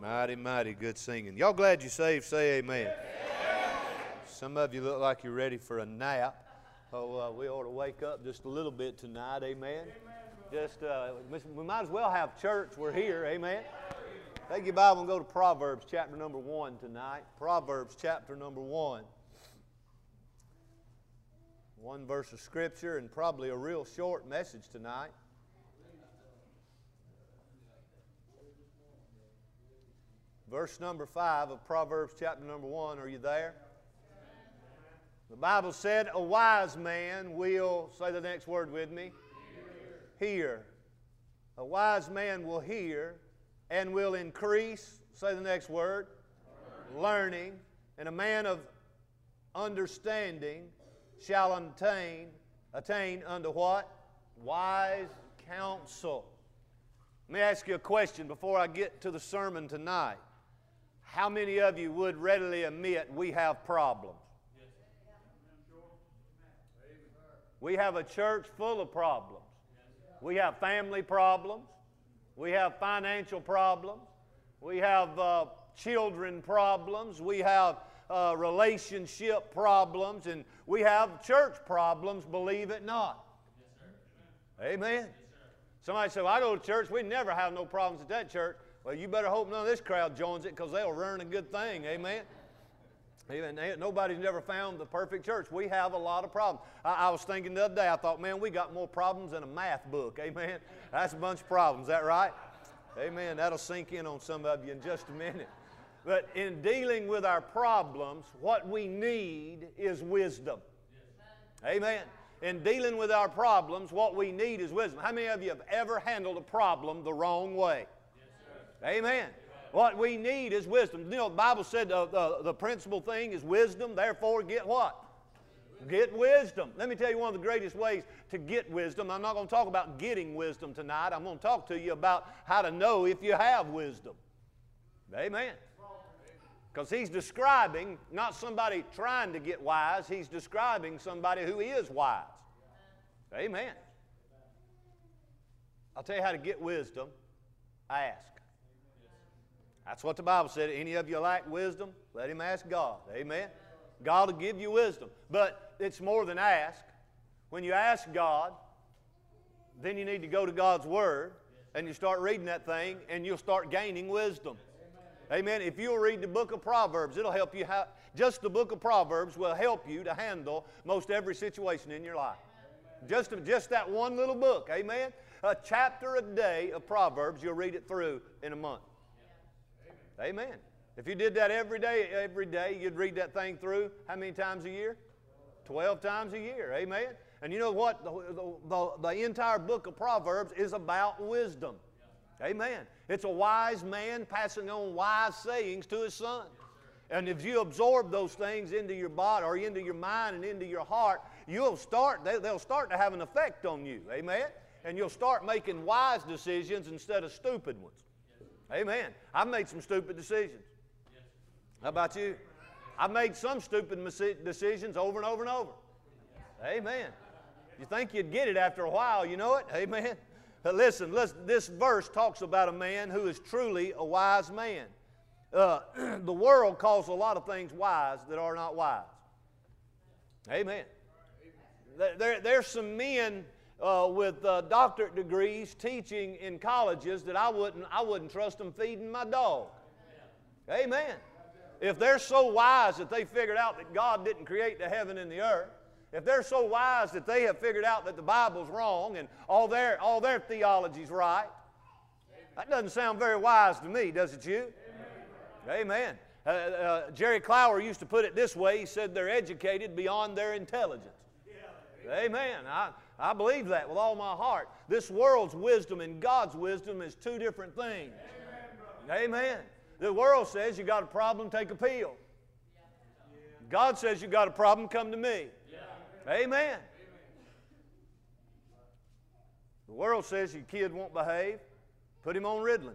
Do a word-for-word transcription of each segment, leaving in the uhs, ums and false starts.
Mighty, mighty good singing. Y'all glad you saved? Say amen. Amen. Some of you look like you're ready for a nap. Oh, uh, we ought to wake up just a little bit tonight. Amen. Amen just uh, we might as well have church. We're here. Amen. Take your Bible and go to Proverbs chapter number one tonight. Proverbs chapter number one. One verse of Scripture and probably a real short message tonight. Verse number five of Proverbs chapter number one. Are you there? The Bible said, a wise man will, say the next word with me, hear. hear. A wise man will hear and will increase, say the next word, learning. learning. And a man of understanding shall attain, attain unto what? Wise counsel. Let me ask you a question before I get to the sermon tonight. How many of you would readily admit we have problems? We have a church full of problems. We have family problems. We have financial problems. We have uh, children problems. We have uh, relationship problems. And we have church problems, believe it not. Amen. Somebody said, well, I go to church. We never have no problems at that church. Well, you better hope none of this crowd joins it because they'll ruin a good thing. Amen. Amen. Nobody's never found the perfect church. We have a lot of problems. I, I was thinking the other day, I thought, man, we got more problems than a math book. Amen. That's a bunch of problems. Is that right? Amen. That'll sink in on some of you in just a minute. But in dealing with our problems, what we need is wisdom. Amen. In dealing with our problems, what we need is wisdom. How many of you have ever handled a problem the wrong way? Amen. What we need is wisdom. You know, the Bible said uh, the, the principal thing is wisdom. Therefore, get what? Get wisdom. Let me tell you one of the greatest ways to get wisdom. I'm not going to talk about getting wisdom tonight. I'm going to talk to you about how to know if you have wisdom. Amen. Because he's describing not somebody trying to get wise. He's describing somebody who is wise. Amen. I'll tell you how to get wisdom. Ask. That's what the Bible said. Any of you lack wisdom, let him ask God. Amen. God will give you wisdom. But it's more than ask. When you ask God, then you need to go to God's Word and you start reading that thing and you'll start gaining wisdom. Amen. If you'll read the book of Proverbs, it'll help you. Ha- just the book of Proverbs will help you to handle most every situation in your life. Just, just that one little book. Amen. A chapter a day of Proverbs, you'll read it through in a month. Amen. If you did that every day, every day, you'd read that thing through how many times a year? Twelve times a year. Amen. And you know what? The, the, the, the entire book of Proverbs is about wisdom. Amen. It's a wise man passing on wise sayings to his son. And if you absorb those things into your body or into your mind and into your heart, you'll start, they, they'll start to have an effect on you. Amen. And you'll start making wise decisions instead of stupid ones. Amen. I've made some stupid decisions. How about you? I've made some stupid decisions over and over and over. Amen. You think you'd get it after a while, you know it? Amen. But listen, listen, this verse talks about a man who is truly a wise man. Uh, the world calls a lot of things wise that are not wise. Amen. There, there's some men Uh, with uh, doctorate degrees teaching in colleges that I wouldn't, I wouldn't trust them feeding my dog. Amen. If they're so wise that they figured out that God didn't create the heaven and the earth, if they're so wise that they have figured out that the Bible's wrong and all their, all their theology's right, that doesn't sound very wise to me, does it you? Amen. Amen. Uh, uh, Jerry Clower used to put it this way. He said they're educated beyond their intelligence. Amen. I, I believe that with all my heart. This world's wisdom and God's wisdom is two different things. Amen. Amen. The world says you got a problem, take a pill. God says you got a problem, come to me. Amen. The world says your kid won't behave, put him on Ritalin.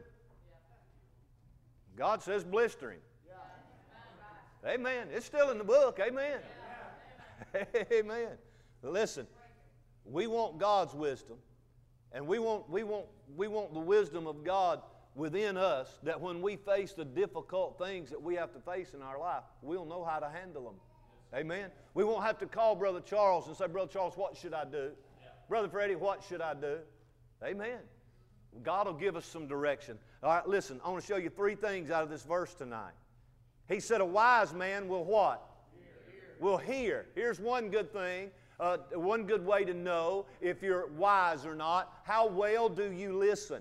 God says blister him. Amen. It's still in the book. Amen. Amen. Listen, we want God's wisdom, and we want, we want, we want the wisdom of God within us that when we face the difficult things that we have to face in our life, we'll know how to handle them. Amen. We won't have to call Brother Charles and say, Brother Charles, what should I do? Yeah. Brother Freddie, what should I do? Amen. God will give us some direction. All right, listen, I want to show you three things out of this verse tonight. He said a wise man will what? Hear. Will hear. Here's one good thing, uh, one good way to know if you're wise or not. How well do you listen?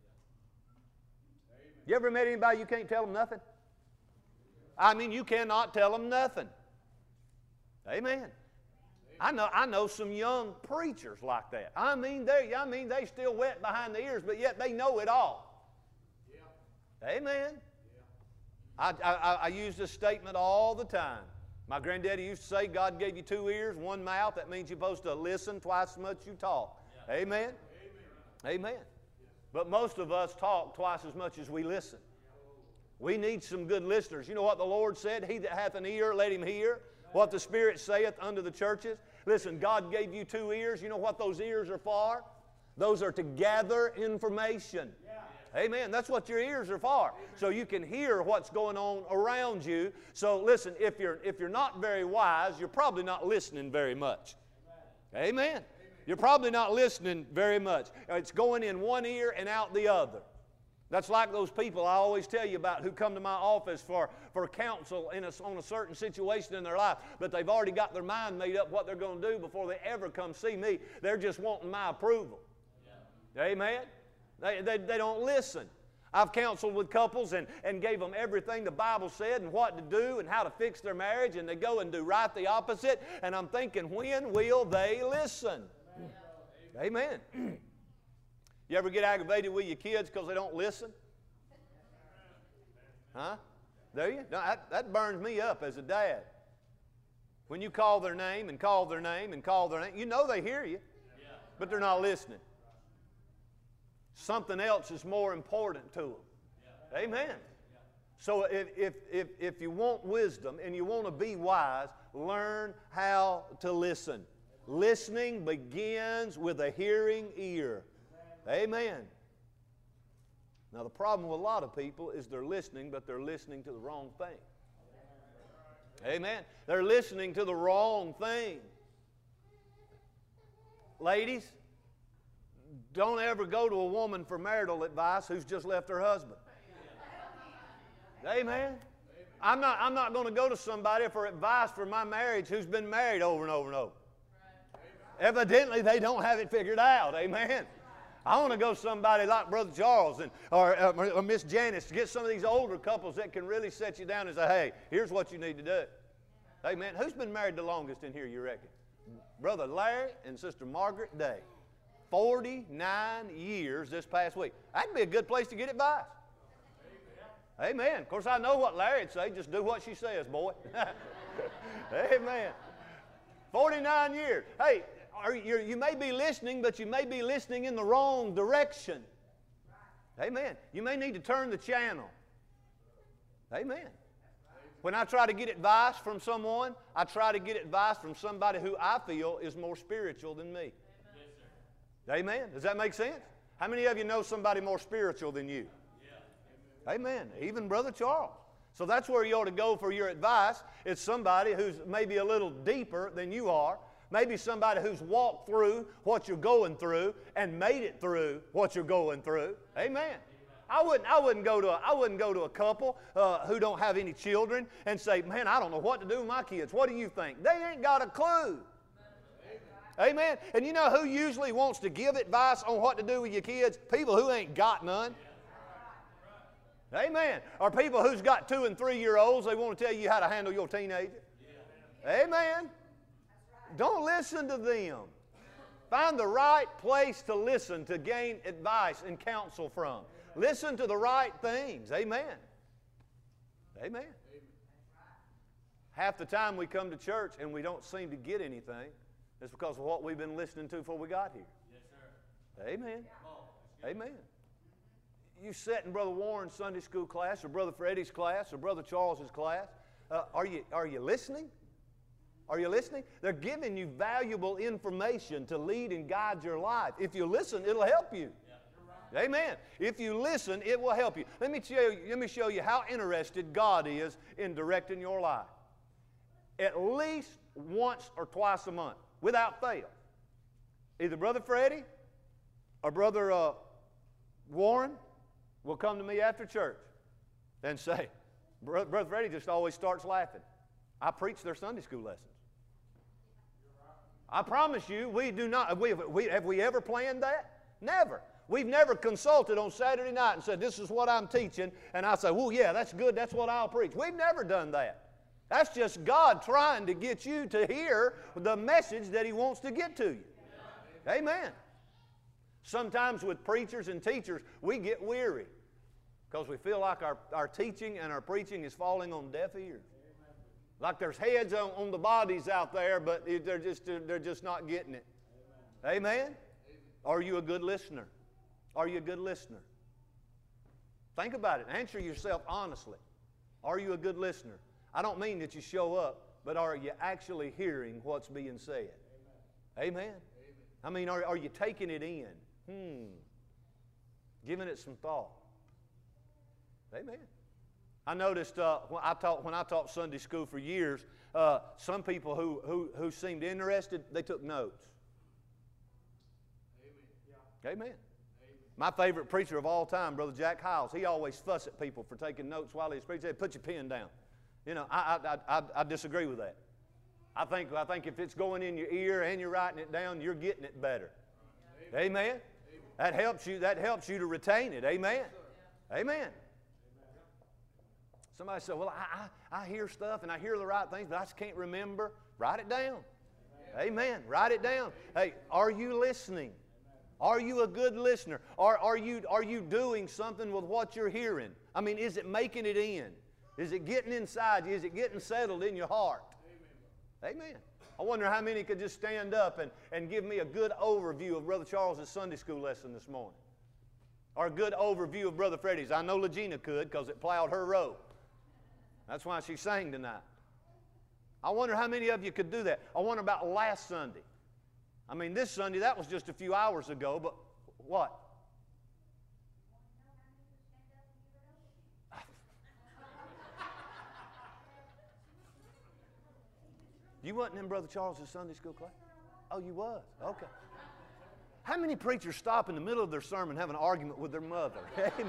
Amen. You ever met anybody you can't tell them nothing? I mean, you cannot tell them nothing. Amen. I know, I know some young preachers like that. I mean, they, I mean, they still wet behind the ears, but yet they know it all. Yeah. Amen. Yeah. I, I, I use this statement all the time. My granddaddy used to say, God gave you two ears, one mouth. That means you're supposed to listen twice as much as you talk. Yeah. Amen. Amen. Amen. But most of us talk twice as much as we listen. We need some good listeners. You know what the Lord said? He that hath an ear, let him hear what the Spirit saith unto the churches. Listen, God gave you two ears. You know what those ears are for? Those are to gather information. Yeah. Amen. That's what your ears are for. Amen. So you can hear what's going on around you. So listen, if you're, if you're not very wise, you're probably not listening very much. Amen. Amen. Amen. You're probably not listening very much. It's going in one ear and out the other. That's like those people I always tell you about who come to my office for, for counsel in a, on a certain situation in their life, but they've already got their mind made up what they're going to do before they ever come see me. They're just wanting my approval. Yeah. Amen? They, they, they don't listen. I've counseled with couples and, and gave them everything the Bible said and what to do and how to fix their marriage, and they go and do right the opposite, and I'm thinking, when will they listen? Amen. Amen. You ever get aggravated with your kids because they don't listen? Huh? Do you? No, that, that burns me up as a dad. When you call their name and call their name and call their name, you know they hear you, but they're not listening. Something else is more important to them. Amen. So if, if, if, if you want wisdom and you want to be wise, learn how to listen. Listening begins with a hearing ear. Amen. Now the problem with a lot of people is they're listening, but they're listening to the wrong thing. Amen. They're listening to the wrong thing. Ladies, don't ever go to a woman for marital advice who's just left her husband. Amen. I'm not, I'm not going to go to somebody for advice for my marriage who's been married over and over and over. Evidently, they don't have it figured out. Amen. I want to go to somebody like Brother Charles and, or, uh, or Miss Janice to get some of these older couples that can really set you down and say, hey, here's what you need to do. Amen. Who's been married the longest in here, you reckon? Brother Larry and Sister Margaret Day. forty-nine years this past week. That'd be a good place to get advice. Amen. Amen. Of course, I know what Larry'd say. Just do what she says, boy. Amen. forty-nine years. Hey, Are you, you may be listening, but you may be listening in the wrong direction. Right. Amen. You may need to turn the channel. Amen. When I try to get advice from someone, I try to get advice from somebody who I feel is more spiritual than me. Yes, sir. Amen. Does that make sense? How many of you know somebody more spiritual than you? Yeah. Amen. Even Brother Charles. So that's where you ought to go for your advice. It's somebody who's maybe a little deeper than you are. Maybe somebody who's walked through what you're going through and made it through what you're going through. Amen. I wouldn't, I wouldn't go to a, I wouldn't go to a couple uh, who don't have any children and say, man, I don't know what to do with my kids. What do you think? They ain't got a clue. Amen. Amen. And you know who usually wants to give advice on what to do with your kids? People who ain't got none. Amen. Or people who's got two and three year olds, they want to tell you how to handle your teenager. Amen. Don't listen to them. Find the right place to listen, to gain advice and counsel from. Listen to the right things. Amen. Amen. Half the time we come to church and we don't seem to get anything, it's because of what we've been listening to before we got here. Yes, sir. Amen. Amen. You sat in Brother Warren's Sunday school class or Brother Freddie's class or Brother Charles's class. Uh, are you, are you listening? Are you listening? They're giving you valuable information to lead and guide your life. If you listen, it'll help you. Amen. If you listen, it will help you. Let me show you, let me show you how interested God is in directing your life. At least once or twice a month, without fail. Either Brother Freddie or Brother uh, Warren will come to me after church and say, Brother Freddie just always starts laughing. I preach their Sunday school lessons. I promise you, we do not. Have we, we, have we ever planned that? Never. We've never consulted on Saturday night and said, this is what I'm teaching, and I say, well, yeah, that's good, that's what I'll preach. We've never done that. That's just God trying to get you to hear the message that He wants to get to you. Amen. Sometimes with preachers and teachers, we get weary because we feel like our, our teaching and our preaching is falling on deaf ears. Like there's heads on, on the bodies out there, but they're just, they're just not getting it. Amen? Amen? Are you a good listener? Are you a good listener? Think about it. Answer yourself honestly. Are you a good listener? I don't mean that you show up, but are you actually hearing what's being said? Amen? Amen? Amen. I mean, are, are you taking it in? Hmm. Giving it some thought. Amen. I noticed uh, when, I taught, when I taught Sunday school for years, uh, some people who, who, who seemed interested, they took notes. Amen. Amen. Amen. My favorite preacher of all time, Brother Jack Hiles, he always fussed at people for taking notes while he was preaching. He said, put your pen down. You know, I, I, I, I disagree with that. I think, I think if it's going in your ear and you're writing it down, you're getting it better. Amen. Amen. Amen. That helps you, that helps you to retain it. Amen. Amen. Amen. Somebody said, well, I, I, I hear stuff and I hear the right things, but I just can't remember. Write it down. Amen. Amen. Write it down. Hey, are you listening? Are you a good listener? Are, are, you, are you doing something with what you're hearing? I mean, is it making it in? Is it getting inside you? Is it getting settled in your heart? Amen. Amen. I wonder how many could just stand up and, and give me a good overview of Brother Charles' Sunday school lesson this morning. Or a good overview of Brother Freddie's. I know Legina could because it plowed her road. That's why she sang tonight. I wonder how many of you could do that. I wonder about last Sunday. I mean, this Sunday, that was just a few hours ago, but what? You wasn't in Brother Charles' Sunday school class? Oh, you was? Okay. How many preachers stop in the middle of their sermon and have an argument with their mother? Amen.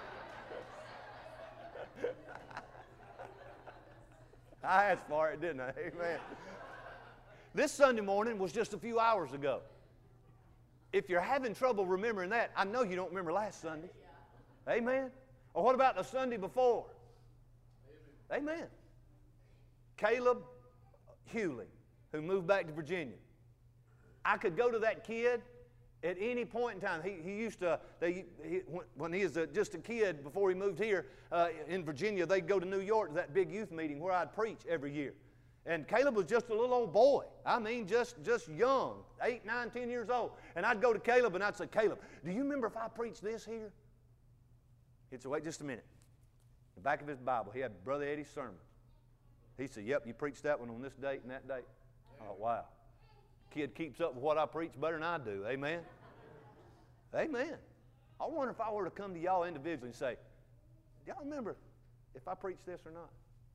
I asked for it, didn't I? Amen. This Sunday morning was just a few hours ago. If you're having trouble remembering that, I know you don't remember last Sunday. Amen. Or what about the Sunday before? Amen. Amen. Caleb Hewley, who moved back to Virginia. I could go to that kid at any point in time. He, he used to, they, he, when he was a, just a kid before he moved here uh, in Virginia, they'd go to New York to that big youth meeting where I'd preach every year. And Caleb was just a little old boy. I mean, just, just young, eight, nine, ten years old. And I'd go to Caleb and I'd say, Caleb, do you remember if I preached this here? He'd say, wait just a minute. In the back of his Bible, he had Brother Eddie's sermon. He said, yep, you preached that one on this date and that date. Oh, wow. Kid keeps up with what I preach better than I do. Amen? Amen. I wonder if I were to come to y'all individually and say, do y'all remember if I preached this or not?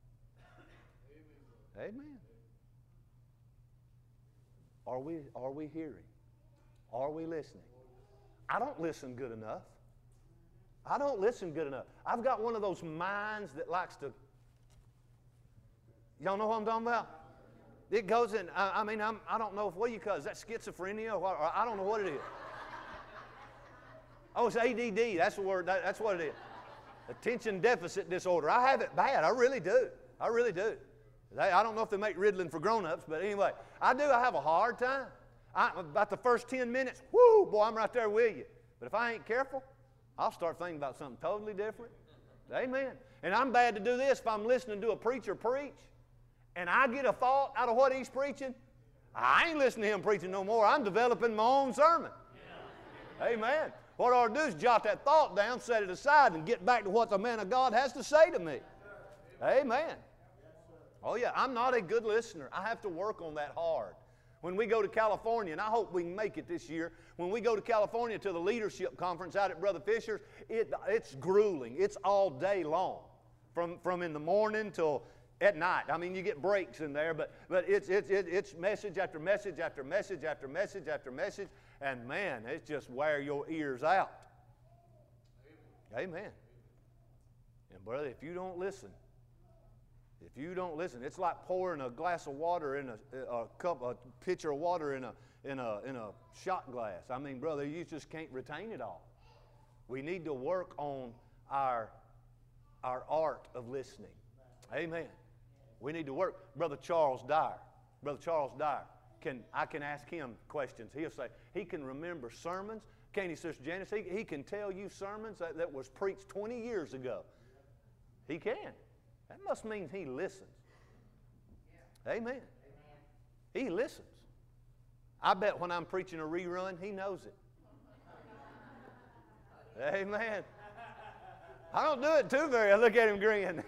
Amen. Amen. Are we, are we hearing? Are we listening? I don't listen good enough. I don't listen good enough. I've got one of those minds that likes to, y'all know what I'm talking about? It goes in, I, I mean, I'm, I don't know if, what do you call it? Is that schizophrenia? Or, what, or I don't know what it is. Oh, it's A D D. That's the word. That, that's what it is. Attention deficit disorder. I have it bad. I really do. I really do. They, I don't know if they make Ritalin for grown-ups, but anyway, I do. I have a hard time. I, about the first ten minutes, whoo, boy, I'm right there with you. But if I ain't careful, I'll start thinking about something totally different. Amen. And I'm bad to do this if I'm listening to a preacher preach, and I get a thought out of what he's preaching. I ain't listening to him preaching no more. I'm developing my own sermon. Yeah. Amen. What I ought to do is jot that thought down, set it aside, and get back to what the man of God has to say to me. Amen. Oh, yeah, I'm not a good listener. I have to work on that hard. When we go to California, and I hope we can make it this year, when we go to California to the leadership conference out at Brother Fisher's, it, it's grueling. It's all day long, from, from in the morning till at night. I mean, you get breaks in there, but, but it's, it's, it's message after message after message after message after message, and man, it's just wear your ears out. Amen. Amen. And brother, if you don't listen, if you don't listen, it's like pouring a glass of water in a, a cup, a pitcher of water in a, in a, in a shot glass. I mean, brother, you just can't retain it all. We need to work on our, our art of listening. Amen. We need to work. Brother Charles Dyer, Brother Charles Dyer, can, I can ask him questions. He'll say, he can remember sermons. Can't he, Sister Janice? He, he can tell you sermons that, that was preached twenty years ago. He can. That must mean he listens. Yeah. Amen. Amen. He listens. I bet when I'm preaching a rerun, he knows it. Amen. I don't do it too very. I look at him grin.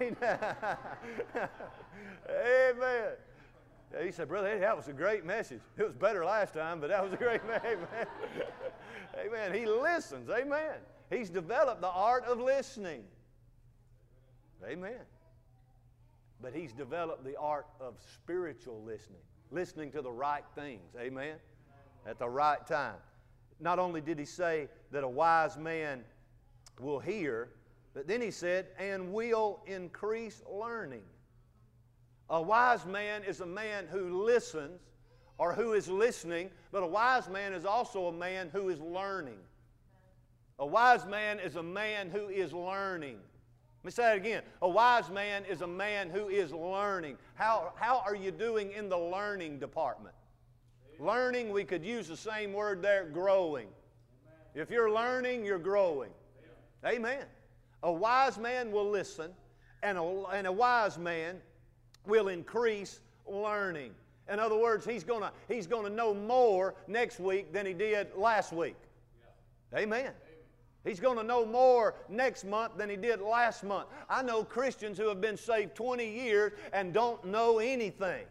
Amen. He said, Brother Eddie, that was a great message. It was better last time, but that was a great message. Amen. He listens. Amen. He's developed the art of listening. Amen. But he's developed the art of spiritual listening, listening to the right things, amen, at the right time. Not only did he say that a wise man will hear, but then he said, and will increase learning. A wise man is a man who listens or who is listening, but a wise man is also a man who is learning. A wise man is a man who is learning. Let me say that again. A wise man is a man who is learning. How, how are you doing in the learning department? Amen. Learning, we could use the same word there, growing. Amen. If you're learning, you're growing. Amen. Amen. A wise man will listen, and a, and a wise man will increase learning. In other words, he's going to he's gonna know more next week than he did last week. Yeah. Amen. He's going to know more next month than he did last month. I know Christians who have been saved twenty years and don't know anything.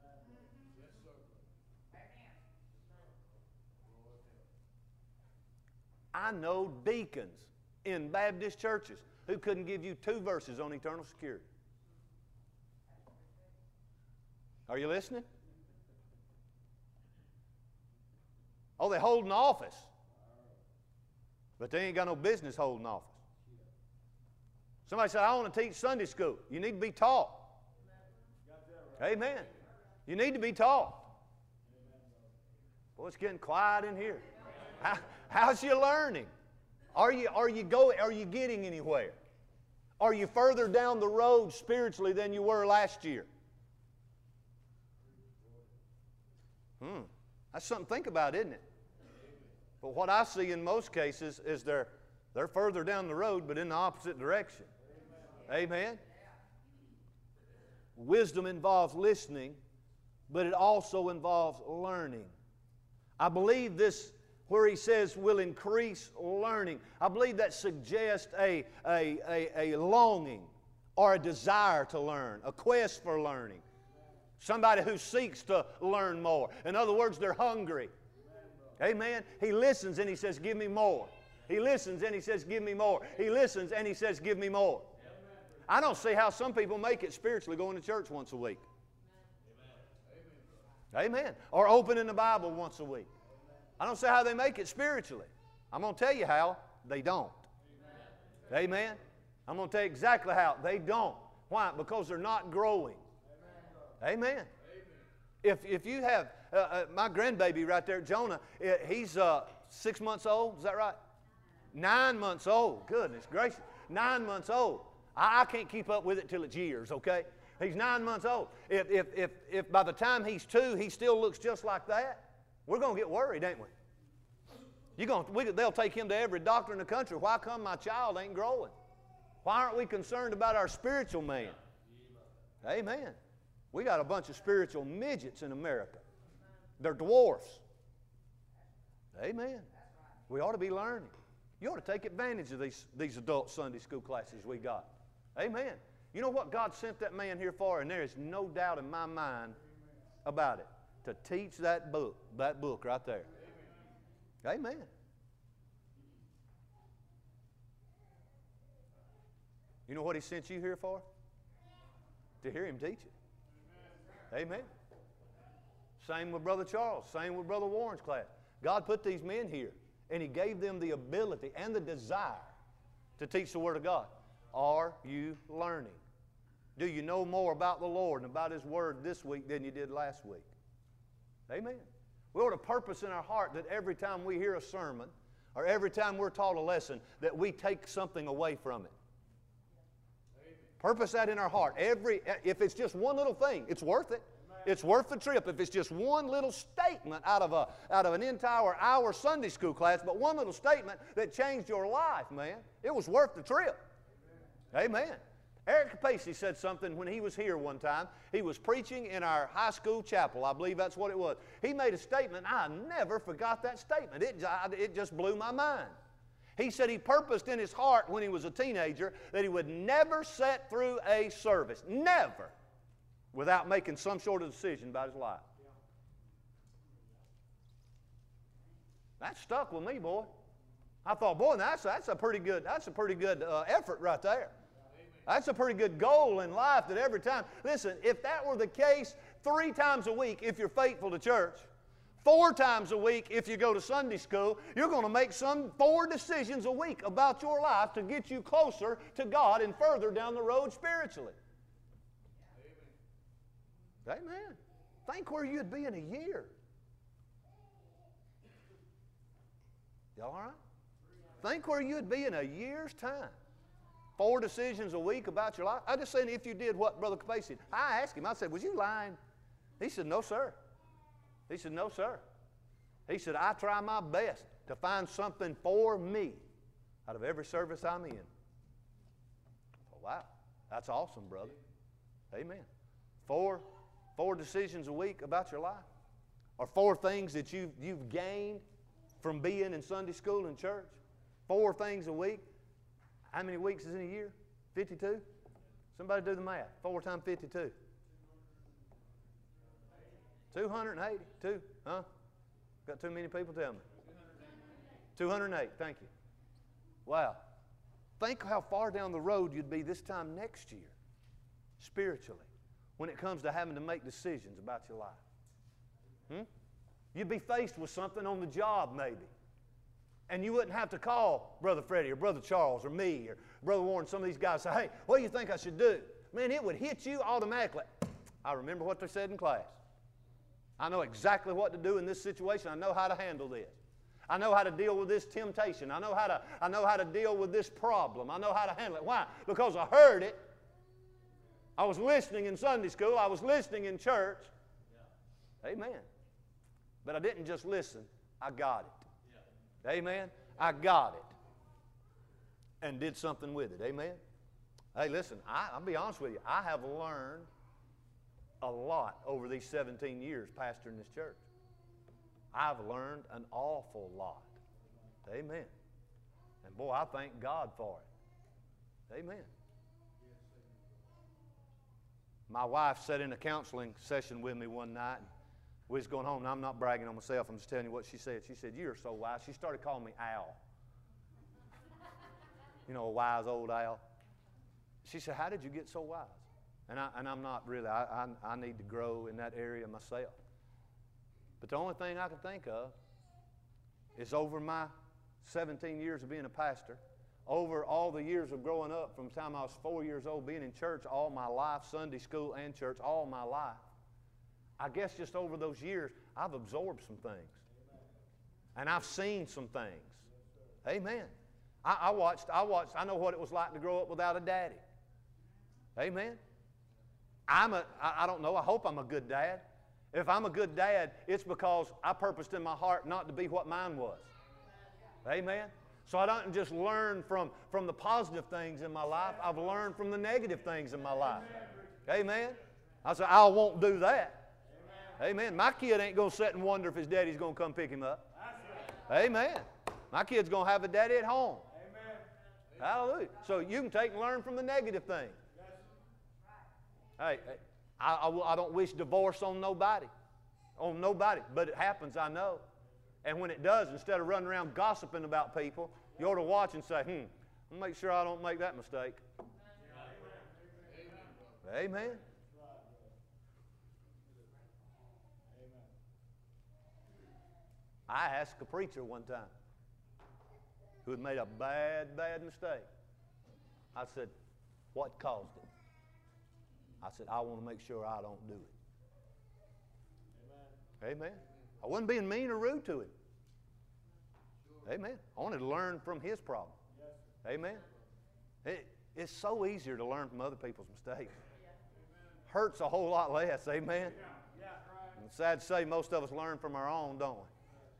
I know deacons in Baptist churches who couldn't give you two verses on eternal security. Are you listening? Oh, they hold an office. But they ain't got no business holding office. Somebody said, I want to teach Sunday school. You need to be taught. Amen. You need to be taught. Boy, it's getting quiet in here. How, how's you learning? Are you, are, you go, are you getting anywhere? Are you further down the road spiritually than you were last year? Hmm. That's something to think about, isn't it? But what I see in most cases is they're, they're further down the road, but in the opposite direction. Amen. Amen. Wisdom involves listening, but it also involves learning. I believe this, where he says will increase learning, I believe that suggests a, a, a, a longing or a desire to learn, a quest for learning. Somebody who seeks to learn more. In other words, they're hungry. Amen. He listens and he says, give me more. He listens and he says, give me more. He listens and he says, give me more. I don't see how some people make it spiritually going to church once a week. Amen. Amen. Or opening the Bible once a week. I don't see how they make it spiritually. I'm going to tell you how. They don't. Amen. Amen. I'm going to tell you exactly how. They don't. Why? Because they're not growing. Amen. Amen. If, if you have, uh, uh, my grandbaby right there, Jonah, uh, he's uh, six months old, is that right? Nine months old. Goodness gracious. Nine months old. I, I can't keep up with it till it's years, okay? He's nine months old. If, if, if, if by the time he's two, he still looks just like that, we're going to get worried, ain't we? You're gonna, we, they'll take him to every doctor in the country. Why come my child ain't growing? Why aren't we concerned about our spiritual man? Amen. We got a bunch of spiritual midgets in America. They're dwarfs. Amen. We ought to be learning. You ought to take advantage of these, these adult Sunday school classes we got. Amen. You know what God sent that man here for? And there is no doubt in my mind about it. to teach that book, that book right there. Amen. Amen. You know what He sent you here for? To hear Him teach it. Amen. Same with Brother Charles. Same with Brother Warren's class. God put these men here, and He gave them the ability and the desire to teach the Word of God. Are you learning? Do you know more about the Lord and about His Word this week than you did last week? Amen. We ought to purpose in our heart that every time we hear a sermon or every time we're taught a lesson that we take something away from it. Amen. Purpose that in our heart. Every, if it's just one little thing, it's worth it. Amen. It's worth the trip. If it's just one little statement out of, a, out of an entire hour Sunday school class, but one little statement that changed your life, man, it was worth the trip. Amen. Amen. Eric Capacey said something when he was here one time. He was preaching in our high school chapel. I believe that's what it was. He made a statement. I never forgot that statement. It, it just blew my mind. He said he purposed in his heart when he was a teenager that he would never sit through a service, never, without making some sort of decision about his life. That stuck with me, boy. I thought, boy, that's, that's a pretty good, that's a pretty good uh, effort right there. That's a pretty good goal in life that every time. Listen, if that were the case three times a week if you're faithful to church, four times a week if you go to Sunday school, you're going to make some four decisions a week about your life to get you closer to God and further down the road spiritually. Amen. Amen. Think where you'd be in a year. Y'all all right? Think where you'd be in a year's time. Four decisions a week about your life. I just saying if you did what Brother Capacey did. I asked him, I said, was you lying? He said, no, sir. He said, no, sir. He said, I try my best to find something for me out of every service I'm in. Oh, wow. That's awesome, brother. Amen. Four, four decisions a week about your life. Or four things that you've, you've gained from being in Sunday school and church. Four things a week. How many weeks is in a year? fifty-two? Somebody do the math. Four times fifty-two. two hundred eighty. Two, huh? Got too many people tell me. two hundred eight. Thank you. Wow. Think how far down the road you'd be this time next year, spiritually, when it comes to having to make decisions about your life. Hmm? You'd be faced with something on the job, maybe. And you wouldn't have to call Brother Freddie or Brother Charles or me or Brother Warren, some of these guys, say, hey, what do you think I should do? Man, it would hit you automatically. I remember what they said in class. I know exactly what to do in this situation. I know how to handle this. I know how to deal with this temptation. I know how to, I know how to deal with this problem. I know how to handle it. Why? Because I heard it. I was listening in Sunday school. I was listening in church. Yeah. Amen. But I didn't just listen. I got it. Amen. I got it and did something with it. Amen. Hey, listen, I, I'll be honest with you. I have learned a lot over these seventeen years pastoring this church. I've learned an awful lot. Amen. And boy, I thank God for it. Amen. My wife sat in a counseling session with me one night. We was going home, and I'm not bragging on myself. I'm just telling you what she said. She said, you're so wise. She started calling me Al. You know, a wise old Al. She said, how did you get so wise? And, I, and I'm not really. I, I, I need to grow in that area myself. But the only thing I can think of is over my seventeen years of being a pastor, over all the years of growing up from the time I was four years old, being in church all my life, Sunday school and church all my life, I guess just over those years, I've absorbed some things. And I've seen some things. Amen. I, I watched, I watched, I know what it was like to grow up without a daddy. Amen. I'm a, I, I don't know, I hope I'm a good dad. If I'm a good dad, it's because I purposed in my heart not to be what mine was. Amen. So I don't just learn from, from the positive things in my life. I've learned from the negative things in my life. Amen. I said, I won't do that. Amen. My kid ain't going to sit and wonder if his daddy's going to come pick him up. Amen. My kid's going to have a daddy at home. Hallelujah. So you can take and learn from the negative things. Hey, I, I, I don't wish divorce on nobody. on nobody, but it happens, I know. And when it does, instead of running around gossiping about people, you ought to watch and say, hmm, I'll make sure I don't make that mistake. Amen. Amen. I asked a preacher one time who had made a bad, bad mistake. I said, what caused it? I said, I want to make sure I don't do it. Amen. Amen. I wasn't being mean or rude to him. Amen. I wanted to learn from his problem. Amen. It, it's so easier to learn from other people's mistakes. Hurts a whole lot less. Amen. And sad to say, most of us learn from our own, don't we?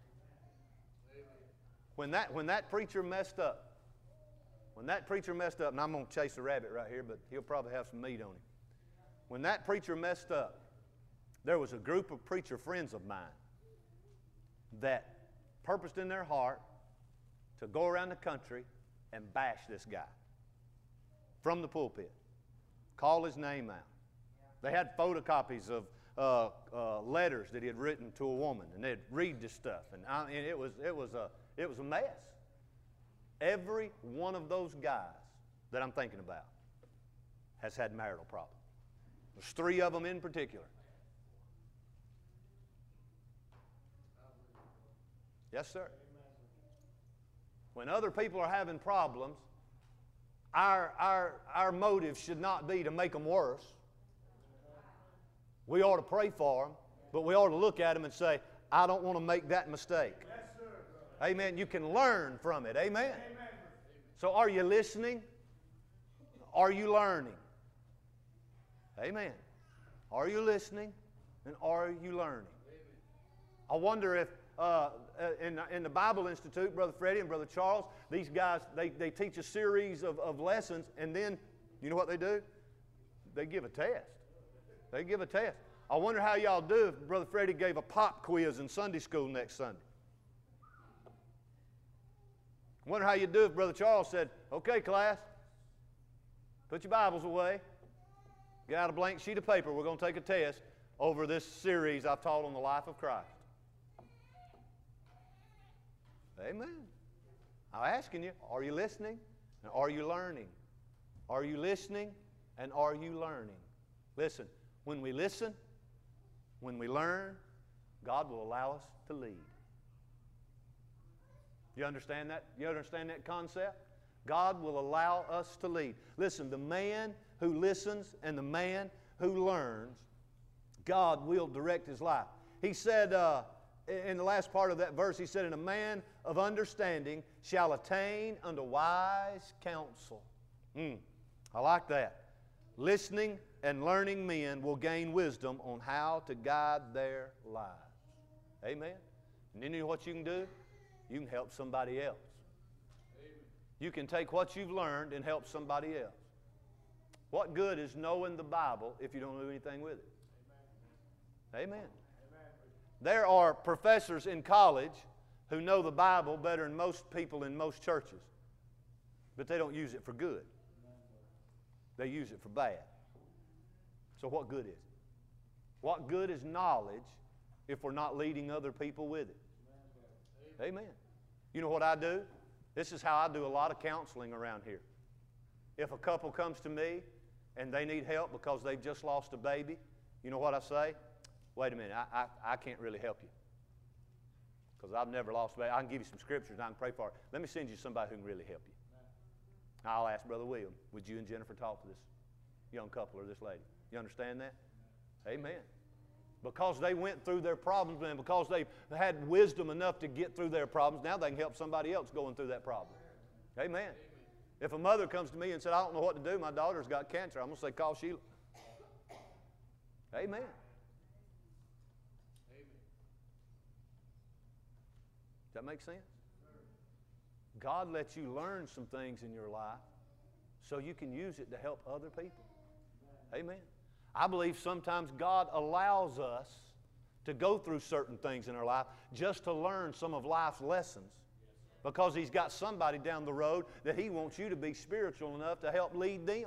When that, when that preacher messed up, when that preacher messed up, and I'm going to chase a rabbit right here, but he'll probably have some meat on him. When that preacher messed up, there was a group of preacher friends of mine that purposed in their heart to go around the country and bash this guy from the pulpit, call his name out. They had photocopies of uh, uh, letters that he had written to a woman, and they'd read this stuff, and, I, and it was it was a it was a mess. Every one of those guys that I'm thinking about has had marital problems. There's three of them in particular. Yes, sir. When other people are having problems, our, our, our motive should not be to make them worse. We ought to pray for them, but we ought to look at them and say, I don't want to make that mistake. Yes, sir. Amen. You can learn from it. Amen. Amen. So are you listening? Are you learning? Amen. Are you listening? And are you learning? I wonder if uh, in, in the Bible Institute, Brother Freddie and Brother Charles, these guys, they, they teach a series of, of lessons, and then, you know what they do? They give a test. They give a test. I wonder how y'all do if Brother Freddie gave a pop quiz in Sunday school next Sunday. I wonder how you'd do if Brother Charles said, okay, class, put your Bibles away. Get out a blank sheet of paper. We're going to take a test over this series I've taught on the life of Christ. Amen. I'm asking you, are you listening and are you learning? Are you listening and are you learning? Listen, when we listen, when we learn, God will allow us to lead. You understand that? You understand that concept? God will allow us to lead. Listen, the man who listens and the man who learns, God will direct his life. He said uh, in the last part of that verse, he said, and a man of understanding shall attain unto wise counsel. Mm, I like that. Listening and learning men will gain wisdom on how to guide their lives. Amen. And then you know what you can do? You can help somebody else. You can take what you've learned and help somebody else. What good is knowing the Bible if you don't do anything with it? Amen. Amen. There are professors in college who know the Bible better than most people in most churches, but they don't use it for good. They use it for bad. So what good is it? What good is knowledge if we're not leading other people with it? Amen. You know what I do? This is how I do a lot of counseling around here. If a couple comes to me and they need help because they've just lost a baby, you know what I say? Wait a minute, I, I, I can't really help you because I've never lost a baby. I can give you some scriptures and I can pray for it. Let me send you somebody who can really help you. I'll ask Brother William, would you and Jennifer talk to this young couple or this lady? You understand that? Amen. Because they went through their problems and because they had wisdom enough to get through their problems, now they can help somebody else going through that problem. Amen. Amen. If a mother comes to me and said, I don't know what to do, my daughter's got cancer, I'm going to say, call Sheila. Amen. Amen. Does that make sense? God lets you learn some things in your life so you can use it to help other people. Amen. I believe sometimes God allows us to go through certain things in our life just to learn some of life's lessons because He's got somebody down the road that He wants you to be spiritual enough to help lead them.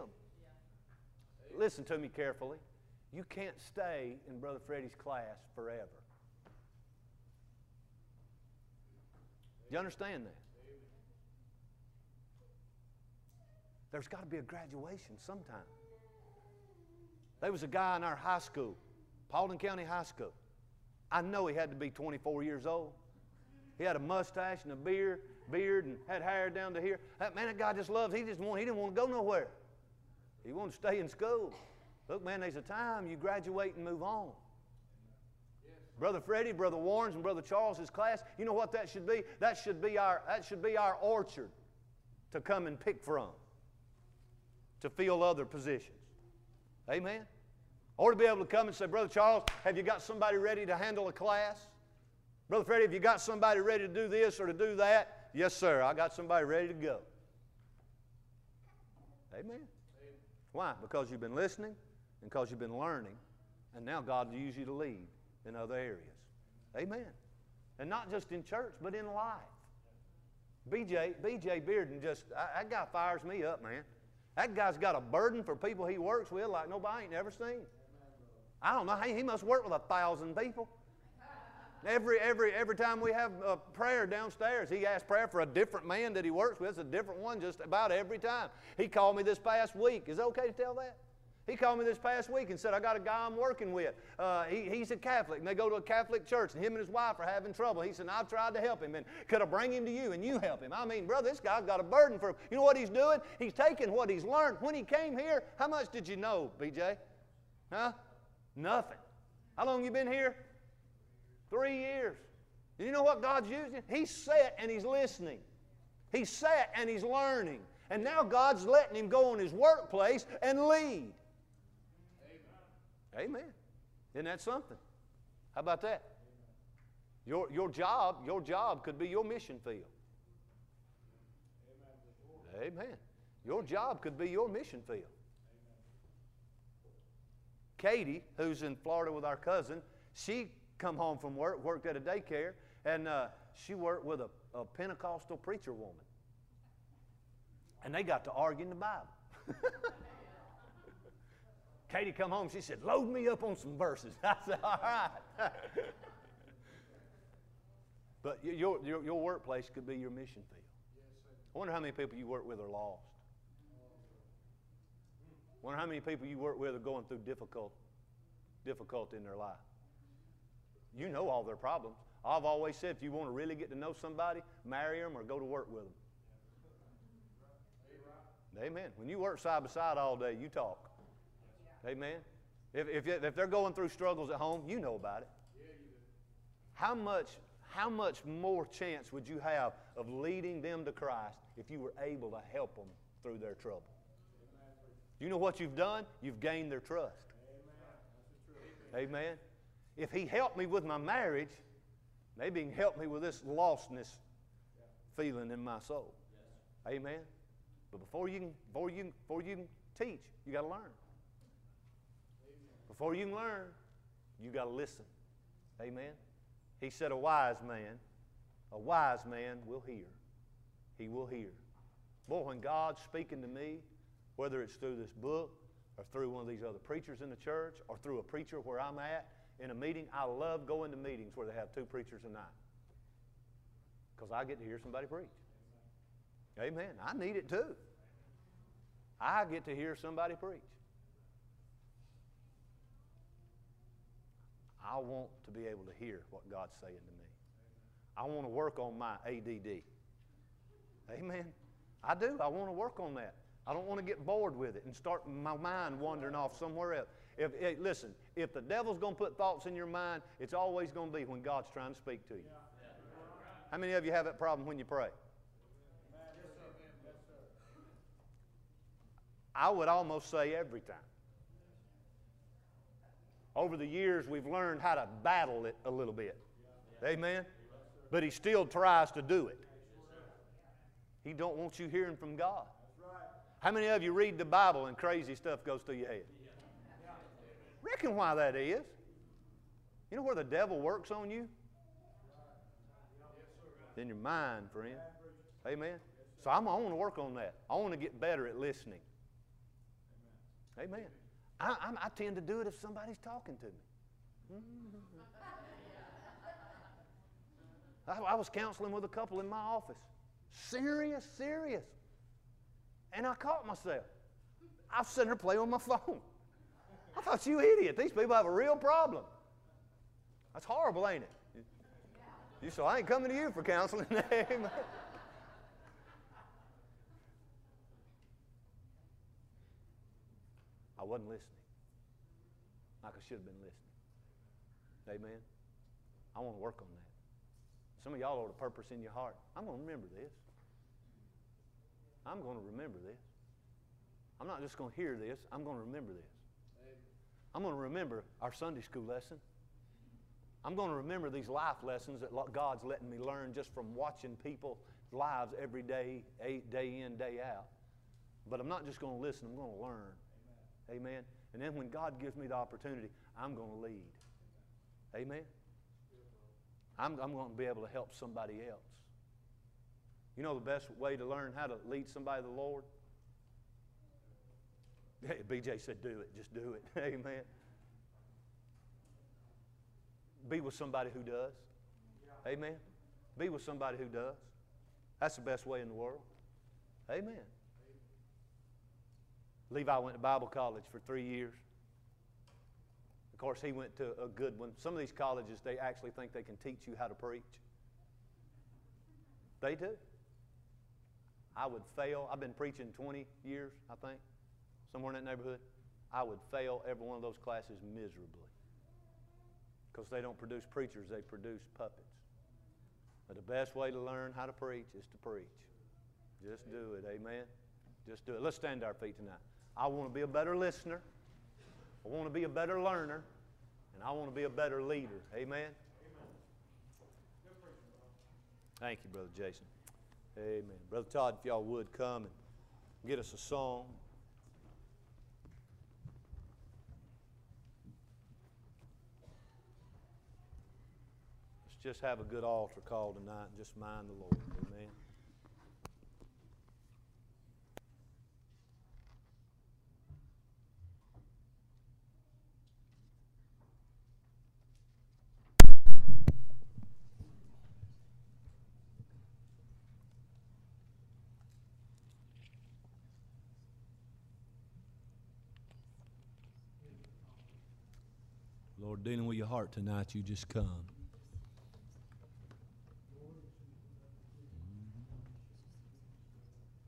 Listen to me carefully. You can't stay in Brother Freddie's class forever. Do you understand that? There's got to be a graduation sometime. There was a guy in our high school, Paulding County High School. I know he had to be twenty-four years old. He had a mustache and a beard, beard and had hair down to here. That man, that guy just loves. He just want. He didn't want to go nowhere. He wanted to stay in school. Look, man, there's a time you graduate and move on. Brother Freddie, Brother Warren's, and Brother Charles's class. You know what that should be? That should be our. That should be our orchard to come and pick from, to fill other positions. Amen. Or to be able to come and say, Brother Charles, have you got somebody ready to handle a class? Brother Freddie, have you got somebody ready to do this or to do that? Yes, sir. I got somebody ready to go. Amen. Amen. Why? Because you've been listening and because you've been learning, and now God will use you to lead in other areas. Amen. And not just in church, but in life. B J, B J Bearden just, I, that guy fires me up, man. That guy's got a burden for people he works with like nobody ain't ever seen. I don't know. He must work with a thousand people. Every, every, every time we have a prayer downstairs, he asks prayer for a different man that he works with. It's a different one just about every time. He called me this past week. Is it okay to tell that? He called me this past week and said, I got a guy I'm working with. Uh, he, he's a Catholic, and they go to a Catholic church, and him and his wife are having trouble. He said, I've tried to help him, and could I bring him to you, and you help him? I mean, brother, this guy's got a burden for him. You know what he's doing? He's taking what he's learned. When he came here, how much did you know, B J? Huh? Nothing. How long you been here? Three years. You know what God's using? He's sat and he's listening. He's sat and he's learning. And now God's letting him go in his workplace and lead. Amen. Amen. Isn't that something? How about that? Your, your job, your job could be your mission field. Amen. Your job could be your mission field. Katie, who's in Florida with our cousin, she come home from work, worked at a daycare, and uh, she worked with a, a Pentecostal preacher woman. And they got to arguing the Bible. Katie come home, she said, load me up on some verses. I said, all right. But your, your, your workplace could be your mission field. I wonder how many people you work with are lost. I wonder how many people you work with are going through difficult, difficulty in their life. You know all their problems. I've always said if you want to really get to know somebody, marry them or go to work with them. Amen. When you work side by side all day, you talk. Amen. If, if, if they're going through struggles at home, you know about it. How much, how much more chance would you have of leading them to Christ if you were able to help them through their trouble? You know what you've done? You've gained their trust. Amen. Amen. If he helped me with my marriage, maybe he can help me with this lostness feeling in my soul. Amen. But before you can, before you can, before you can teach, you got to learn. Before you can learn, you got to listen. Amen. He said, a wise man, a wise man will hear. He will hear. Boy, when God's speaking to me, whether it's through this book or through one of these other preachers in the church or through a preacher where I'm at in a meeting, I love going to meetings where they have two preachers a night because I get to hear somebody preach. Amen. I need it too. I get to hear somebody preach. I want to be able to hear what God's saying to me. I want to work on my A D D. Amen. I do. I want to work on that. I don't want to get bored with it and start my mind wandering off somewhere else. If, if, listen, if the devil's going to put thoughts in your mind, it's always going to be when God's trying to speak to you. How many of you have that problem when you pray? I would almost say every time. Over the years, we've learned how to battle it a little bit. Amen? But he still tries to do it. He don't want you hearing from God. How many of you read the Bible and crazy stuff goes through your head? Reckon why that is. You know where the devil works on you? In your mind, friend. Amen? So I'm, I want to work on that. I want to get better at listening. Amen. I, I, I tend to do it if somebody's talking to me. I, I was counseling with a couple in my office. Serious, serious. And I caught myself. I was sitting there playing on my phone. I thought, you idiot, these people have a real problem. That's horrible, ain't it? You so I ain't coming to you for counseling. Amen. I wasn't listening like I should have been listening. Amen. I want to work on that. Some of y'all have a purpose in your heart. I'm going to remember this. I'm going to remember this. I'm not just going to hear this. I'm going to remember this. I'm going to remember our Sunday school lesson. I'm going to remember these life lessons that God's letting me learn just from watching people's lives every day, day in, day out. But I'm not just going to listen. I'm going to learn. Amen. Amen. And then when God gives me the opportunity, I'm going to lead. Amen. I'm, I'm going to be able to help somebody else. You know the best way to learn how to lead somebody to the Lord? Hey, B J said do it. Just do it. Amen. Be with somebody who does. Amen. Be with somebody who does. That's the best way in the world. Amen. Levi went to Bible college for three years. Of course, he went to a good one. Some of these colleges, they actually think they can teach you how to preach. They do. I would fail. I've been preaching twenty years, I think, somewhere in that neighborhood. I would fail every one of those classes miserably. Because they don't produce preachers, they produce puppets. But the best way to learn how to preach is to preach. Just do it, amen? Just do it. Let's stand to our feet tonight. I want to be a better listener. I want to be a better learner. And I want to be a better leader, amen? Thank you, Brother Jason. Amen. Brother Todd, if y'all would come and get us a song. Just have a good altar call tonight and just mind the Lord. Amen. Lord, dealing with your heart tonight, you just come.